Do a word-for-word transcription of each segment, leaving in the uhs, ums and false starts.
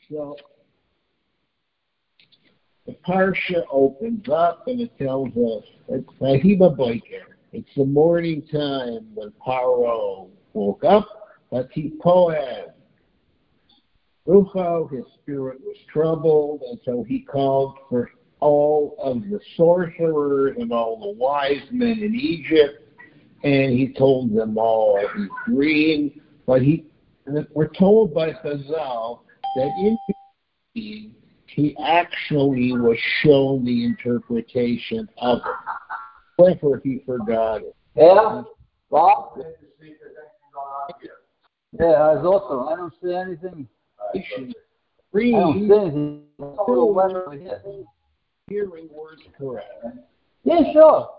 So the Parsha opens up and it tells us, it's Vahiba Boiker. It's the morning time when Paro woke up, but he poed. Rucho, his spirit was troubled, and so he called for all of the sorcerers and all the wise men in Egypt, and he told them all his dream. But he, we're told by Chazal that in his dream, he actually was shown the interpretation of it. However, he forgot it. Yeah, Bob? Yeah, I was also, I don't see anything. I don't see anything. Oh, whatever it is. Hearing words correct. Yeah, sure.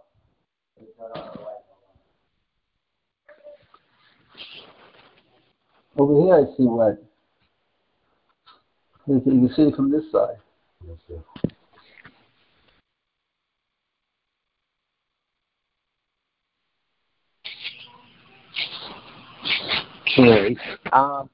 Over here I see what. You can, you can see it from this side. Okay. Um,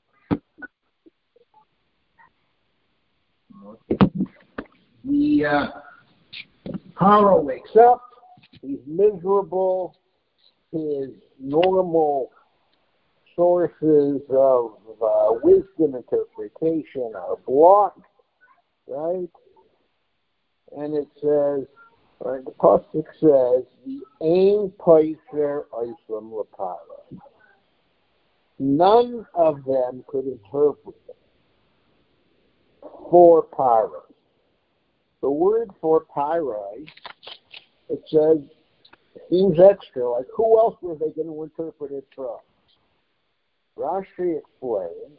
the uh, Paro wakes up. He's miserable. His normal sources of uh, wisdom interpretation are blocked, right? And it says, right, the pasuk says, "The ain paiser oislam lapara." None of them could interpret it for Paro. The word for Paro, it says, seems extra. Like, who else were they going to interpret it from? Rashi explains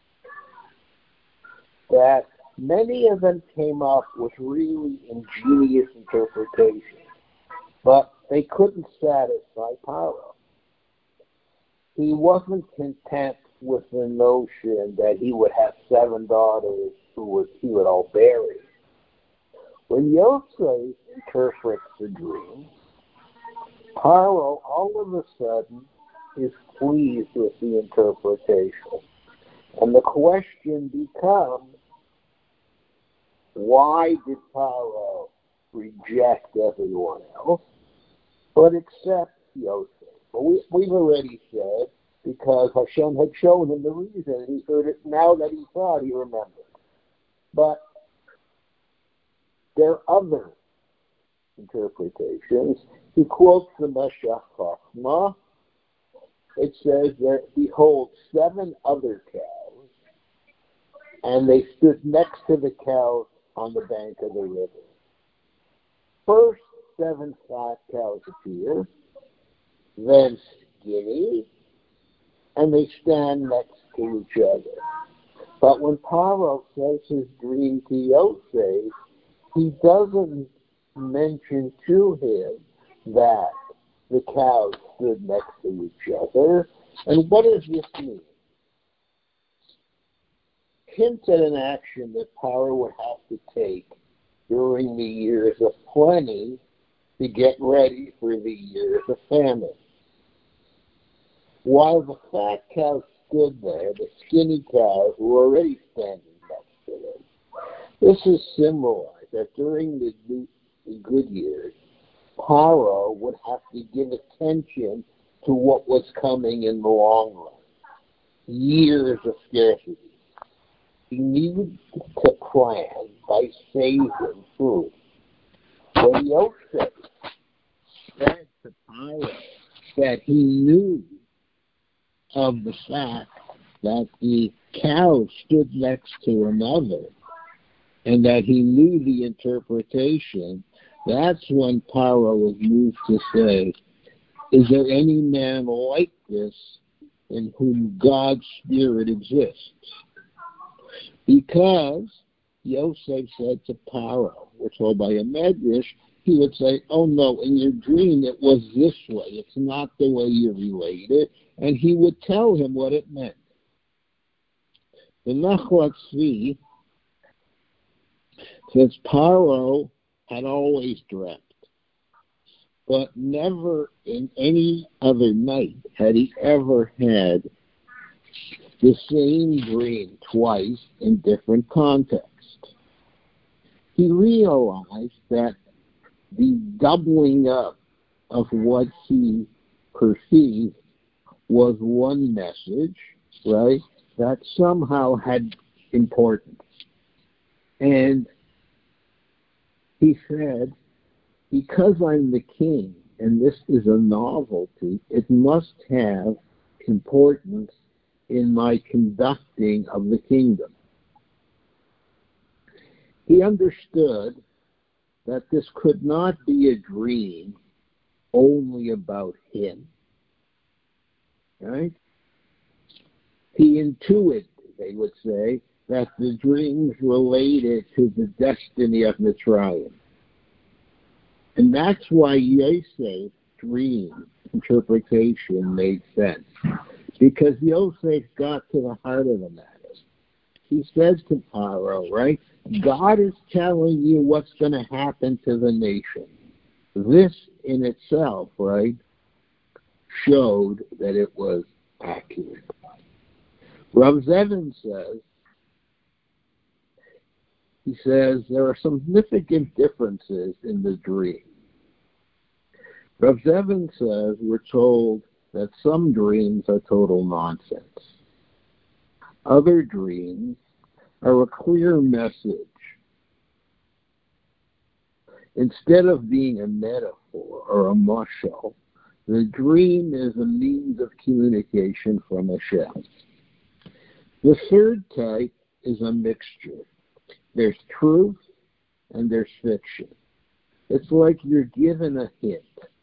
that many of them came up with really ingenious interpretations, but they couldn't satisfy Paro. He wasn't content with the notion that he would have seven daughters who would, he would all bury. When Yosef interprets the dream, Paro all of a sudden is pleased with the interpretation. And the question becomes, why did Paro reject everyone else, but accept Yosef? Well, we, we've already said, because Hashem had shown him the reason, and he heard it. Now that he saw it, he remembered. But there are other interpretations. He quotes the Meshach Chochmah. It says that, behold, seven other cows, and they stood next to the cows on the bank of the river. First, seven fat cows appear, then skinny, and they stand next to each other. But when Paro says his dream to Yosef, he doesn't mention to him that the cows stood next to each other. And what does this mean? Hints at an action that Paro would have to take during the years of plenty to get ready for the years of famine. While the fat cows stood there, the skinny cows were already standing next to them. This is symbolized that during the, the good years, Paro would have to give attention to what was coming in the long run. Years of scarcity. He needed to plan by saving food. When Yosef said to Paro that he knew of the fact that the cow stood next to another and that he knew the interpretation, that's when Paro was moved to say, is there any man like this in whom God's Spirit exists? Because Yosef said to Paro, we're told by a Medrash, he would say, oh no, in your dream it was this way. It's not the way you relate it. And he would tell him what it meant. The Nachlat Tzvi says Paro had always dreamt, but never in any other night had he ever had the same dream twice in different contexts. He realized that the doubling up of what he perceived was one message, right, that somehow had importance. And he said, because I'm the king and this is a novelty, it must have importance in my conducting of the kingdom. He understood that this could not be a dream only about him, right? He intuited, they would say, that the dreams related to the destiny of Mitzrayim. And that's why Yosef's dream interpretation made sense. Because Yosef got to the heart of the matter. He says to Paro, right, God is telling you what's going to happen to the nation. This in itself, right, showed that it was accurate. Rav Zevin says, he says there are some significant differences in the dream. Rav Zevin says we're told that some dreams are total nonsense. Other dreams are a clear message. Instead of being a metaphor or a mashal, the dream is a means of communication from Hashem. The third type is a mixture. There's truth and there's fiction. It's like you're given a hint.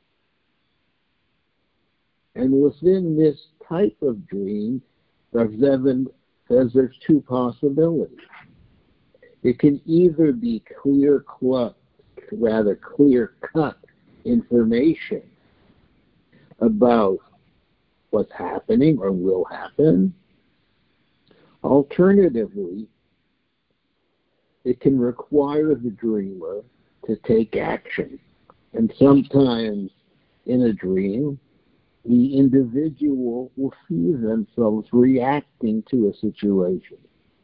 And within this type of dream, Rav Zevin says there's two possibilities. It can either be clear cut, rather clear-cut information about what's happening or will happen. Alternatively, it can require the dreamer to take action. And sometimes in a dream, the individual will see themselves reacting to a situation.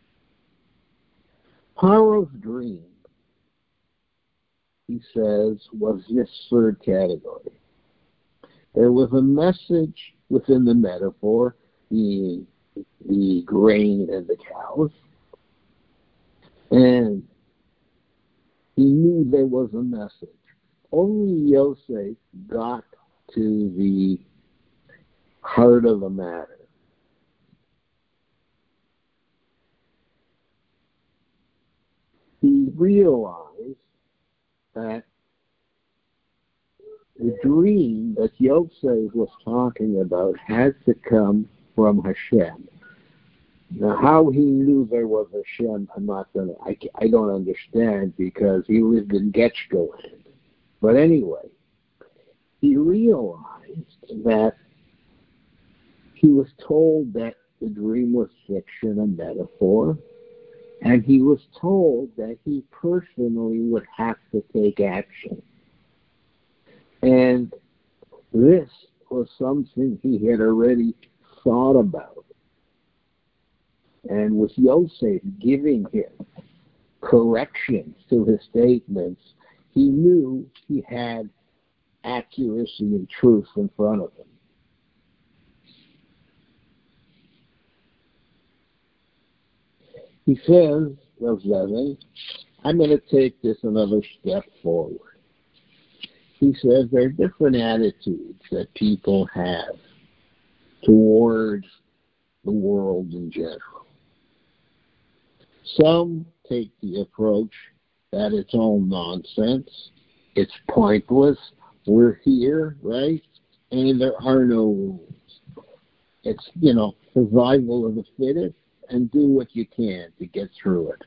Paro's dream, he says, was this third category. There was a message within the metaphor, the, the grain and the cows, and he knew there was a message. Only Yosef got to the heart of the matter. He realized that the dream that Yosef was talking about had to come from Hashem. Now, how he knew there was Hashem, I'm not gonna. I, I don't understand because he lived in Getchko land. But anyway, he realized that he was told that the dream was fiction and metaphor, and he was told that he personally would have to take action. And this was something he had already thought about. And with Yosef giving him corrections to his statements, he knew he had accuracy and truth in front of him. He says, Rav Zevin, I'm going to take this another step forward. He says there are different attitudes that people have towards the world in general. Some take the approach that it's all nonsense, it's pointless, we're here, right? And there are no rules. It's, you know, survival of the fittest, and do what you can to get through it.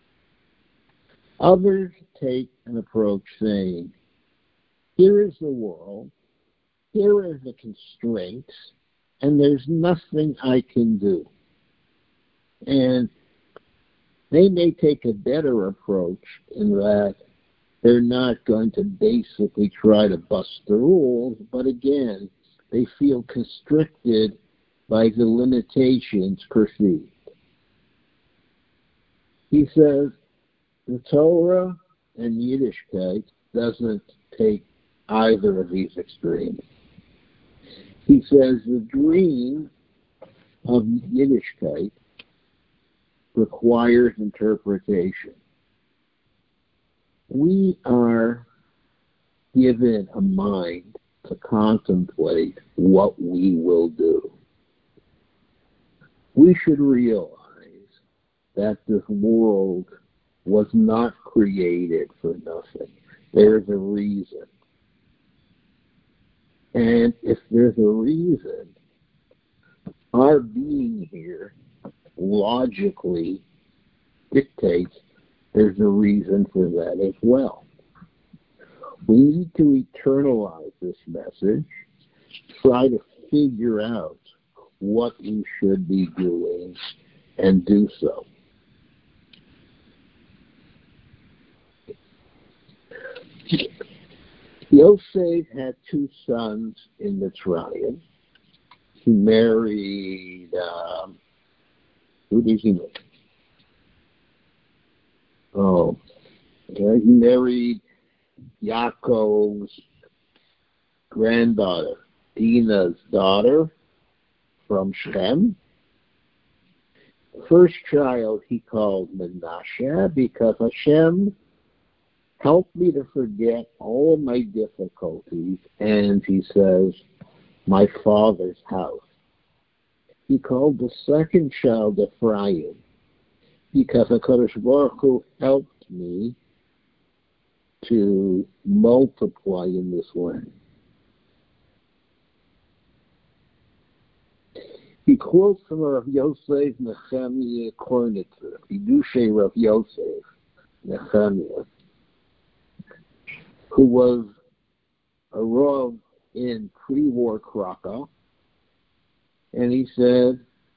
Others take an approach saying, here is the world, here are the constraints, and there's nothing I can do. And they may take a better approach in that they're not going to basically try to bust the rules, but again, they feel constricted by the limitations perceived. He says the Torah and Yiddishkeit doesn't take either of these extremes. He says the dream of Yiddishkeit requires interpretation. We are given a mind to contemplate what we will do. We should realize that this world was not created for nothing. There's a reason. And if there's a reason, our being here logically dictates there's a reason for that as well. We need to eternalize this message, try to figure out what we should be doing, and do so. Yosef had two sons in Mitzrayim. He married, um, who did he marry? Oh, okay. He married Yaakov's granddaughter, Dinah's daughter from Shem. First child he called Menashe because Hashem helped me to forget all of my difficulties, and he says, my father's house. He called the second child Ephraim because HaKadosh Baruch Hu helped me to multiply in this way. He quotes from Rav Yosef Nechemiah Kornitzer, Hidushay Rav Yosef Nechemiah, who was a Rav in pre-war Krakow, and he said,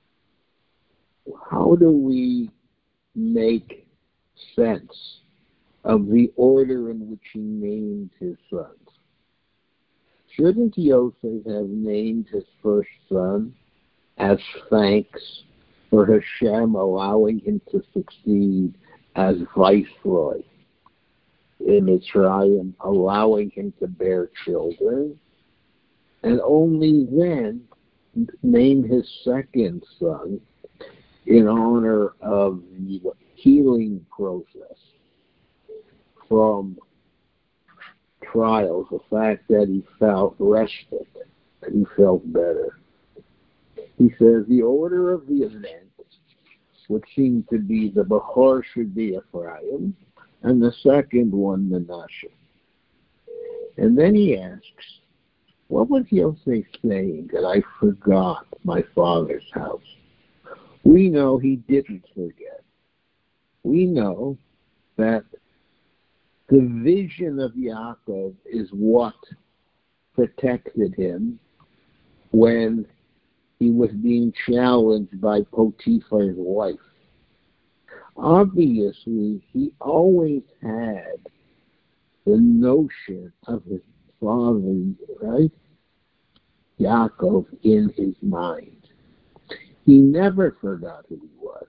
how do we make sense of the order in which he named his sons? Shouldn't Yosef have named his first son as thanks for Hashem allowing him to succeed as viceroy in Mitzrayim, allowing him to bear children, and only then name his second son in honor of the healing process from trials, the fact that he felt respite, that he felt better. He says the order of the event would seem to be the Bechor should be Ephraim, and the second one, Menashe. And then he asks, what was Yosef saying that I forgot my father's house? We know he didn't forget. We know that the vision of Yaakov is what protected him when he was being challenged by Potiphar's wife. Obviously, he always had the notion of his father, right, Yaakov, in his mind. He never forgot who he was.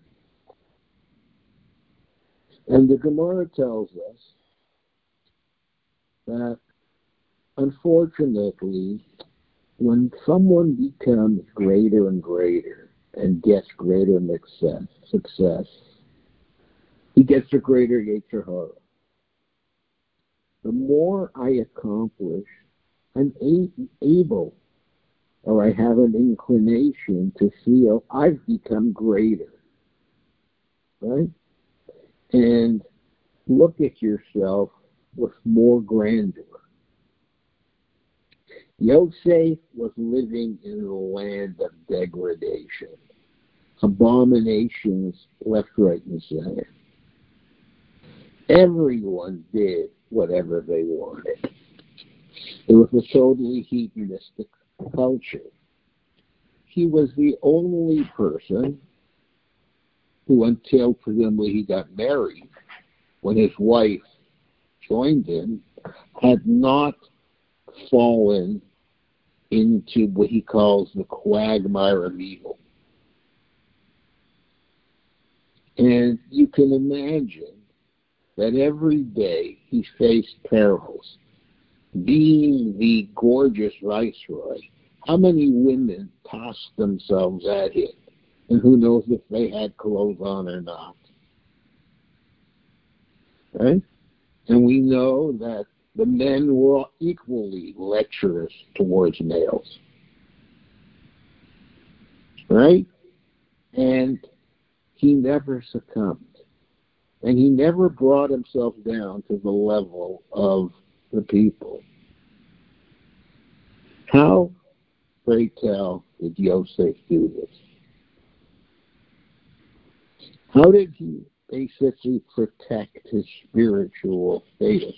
And the Gemara tells us that, unfortunately, when someone becomes greater and greater and gets greater success, success he gets a greater Yetzer Hara. The more I accomplish, I'm able, or I have an inclination to feel I've become greater, right? And look at yourself with more grandeur. Yosef was living in a land of degradation, abominations left, right, and center. Everyone did whatever they wanted. It was a totally hedonistic culture. He was the only person who, until presumably he got married, when his wife joined him, had not fallen into what he calls the quagmire of evil. And you can imagine that every day he faced perils. Being the gorgeous viceroy, how many women tossed themselves at him? And who knows if they had clothes on or not. Right? And we know that the men were equally lecherous towards males. Right? And he never succumbed. And he never brought himself down to the level of the people. How, pray tell, did Yosef do this? How did he basically protect his spiritual status?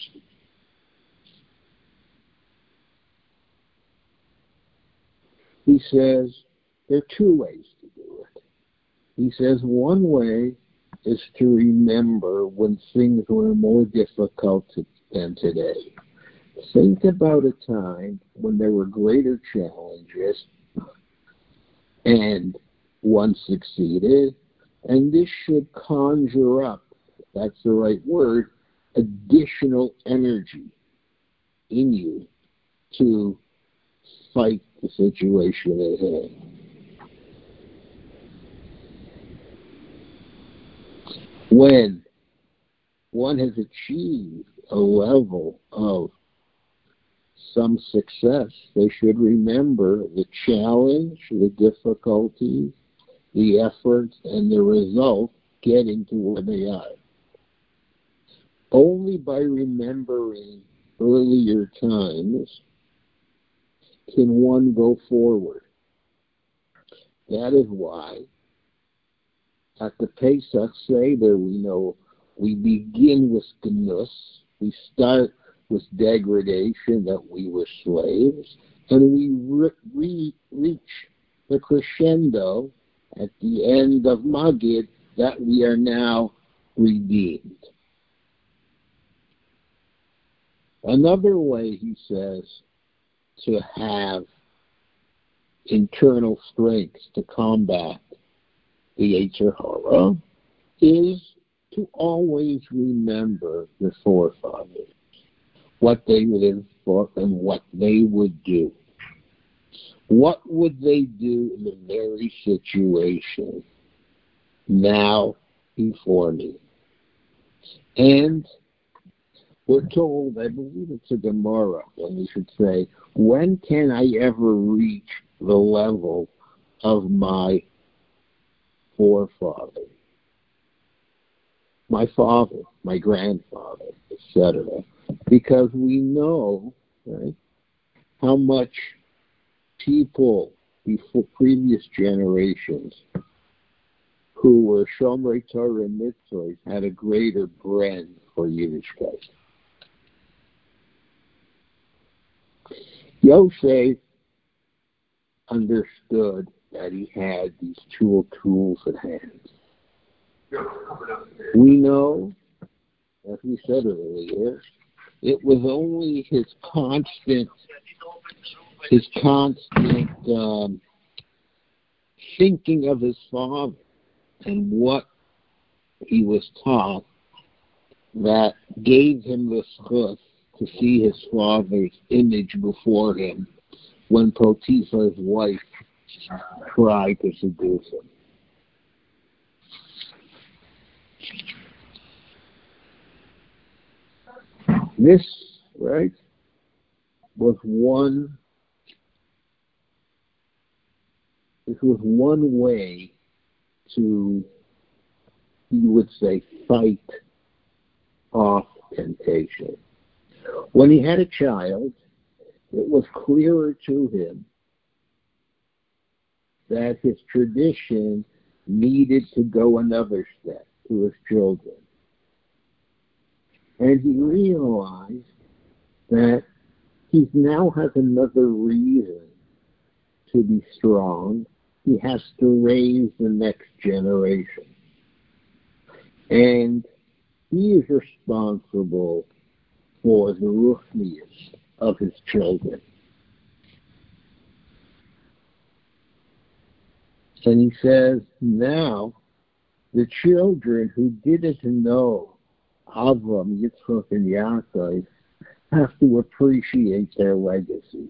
He says there are two ways to do it. He says one way is to remember when things were more difficult than today. Think about a time when there were greater challenges and one succeeded, and this should conjure up, if that's the right word, additional energy in you to fight the situation at hand. When one has achieved a level of some success, they should remember the challenge, the difficulties, the efforts, and the result getting to where they are. Only by remembering earlier times can one go forward. That is why at the Pesach Seder, we know we begin with Gnus. We start with degradation, that we were slaves, and we re- re- reach the crescendo at the end of Magid, that we are now redeemed. Another way, he says, to have internal strength to combat the Yetzer Hara is to always remember the forefathers, what they lived for and what they would do. What would they do in the very situation now before me? And we're told, I believe it's a Gemara, when we should say, when can I ever reach the level of my forefather, my father, my grandfather, et cetera? Because we know, right, how much people before previous generations who were Shomrei Torah and Mitzvahs had a greater brand for Yiddishkeit. Yosef understood that he had these two tools at hand. We know, as we said earlier, it was only his constant, his constant um, thinking of his father and what he was taught that gave him the schus to see his father's image before him when Potiphar's wife tried to seduce him. This, right, was one, this was one way to, you would say, fight off temptation. When he had a child, it was clearer to him that his tradition needed to go another step to his children. And he realized that he now has another reason to be strong. He has to raise the next generation. And he is responsible for the ruchnius of his children. And he says, now the children who didn't know Avram, Yitzchak, and Yaakov have to appreciate their legacy.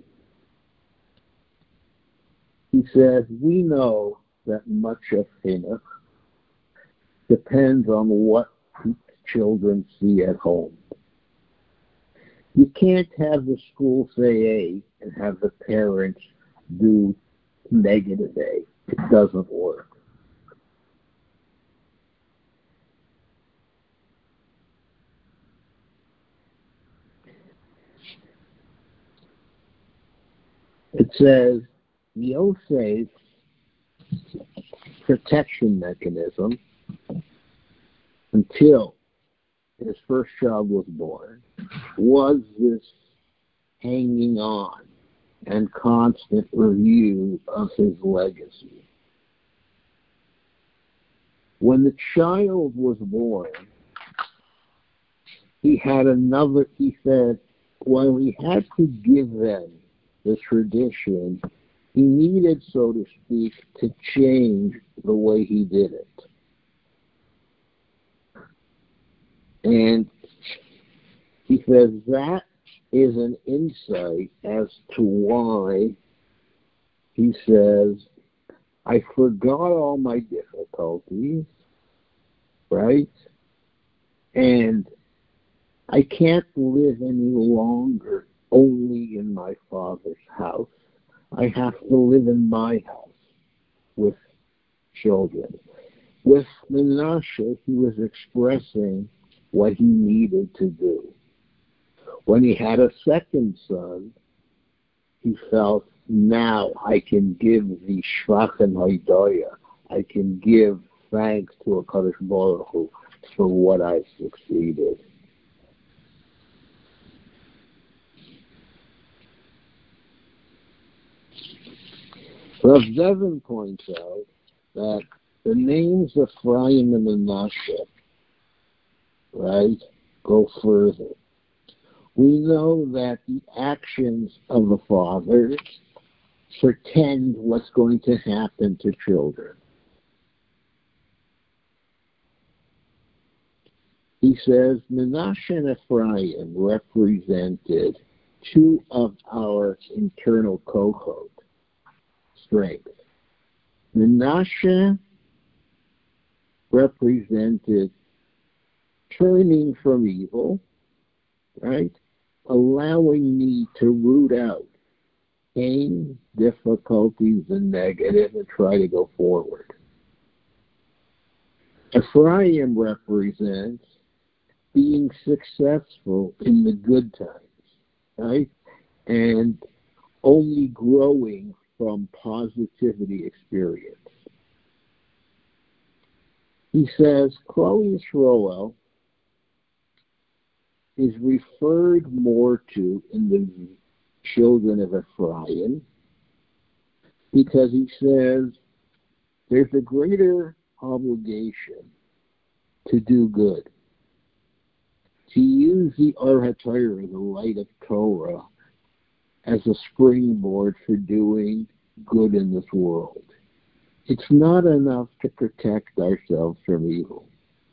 He says, we know that much of Chinuch depends on what children see at home. You can't have the school say A and have the parents do negative A. It doesn't work. It says, Yosef's protection mechanism until his first child was born was this hanging on and constant review of his legacy. When the child was born, he had another, he said, while he had to give them the tradition, he needed, so to speak, to change the way he did it. And he says that is an insight as to why he says, I forgot all my difficulties, right? And I can't live any longer only in my father's house. I have to live in my house with children. With Menashe, he was expressing what he needed to do. When he had a second son, he felt, now I can give the Shvachim Haidoya. I can give thanks to HaKadosh Baruch Hu for what I succeeded. Rav Zevin points out that the names of Ephraim and Menashe, right, go further. We know that the actions of the fathers pretend what's going to happen to children. He says Menashe and Ephraim represented two of our internal kohot strengths. Menashe represented turning from evil, right? Allowing me to root out pain, difficulties, and negative and try to go forward. Ephraim represents being successful in the good times, right? And only growing from positivity experience. He says, Klal Yisrael is referred more to in the children of Ephraim because he says there's a greater obligation to do good, to use the Or HaTorah, the light of Torah, as a springboard for doing good in this world. It's not enough to protect ourselves from evil.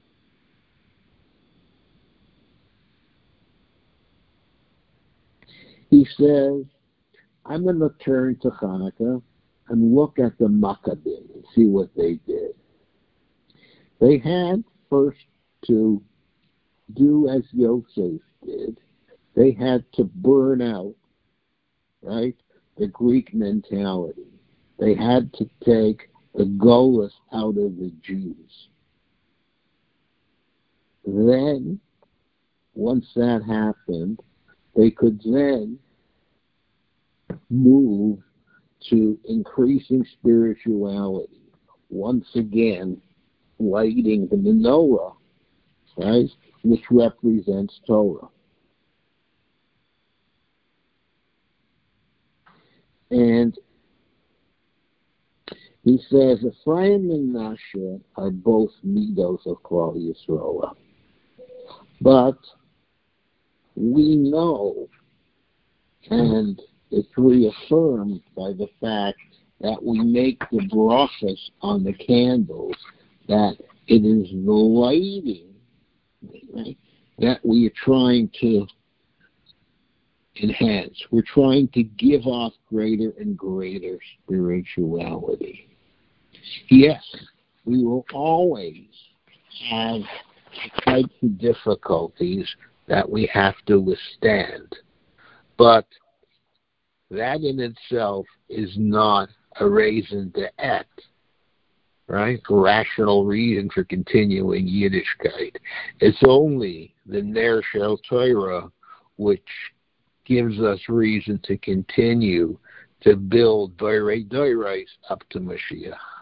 He says, I'm going to turn to Hanukkah and look at the Maccabim and see what they did. They had first to do as Yosef did. They had to burn out, right, the Greek mentality. They had to take the Golas out of the Jews. Then, once that happened, they could then move to increasing spirituality. Once again, lighting the menorah, right, which represents Torah. And he says Ephraim and Menashe are both midos of Klal Yisrael. But we know, and it's reaffirmed by the fact that we make the brachas on the candles, that it is the lighting, right, that we are trying to enhance. We're trying to give off greater and greater spirituality. Yes, we will always have types of difficulties that we have to withstand. But that in itself is not a reason to act, right? A rational reason for continuing Yiddishkeit. It's only the Ner Shel Torah which gives us reason to continue to build Doirei Doirais up to Mashiach.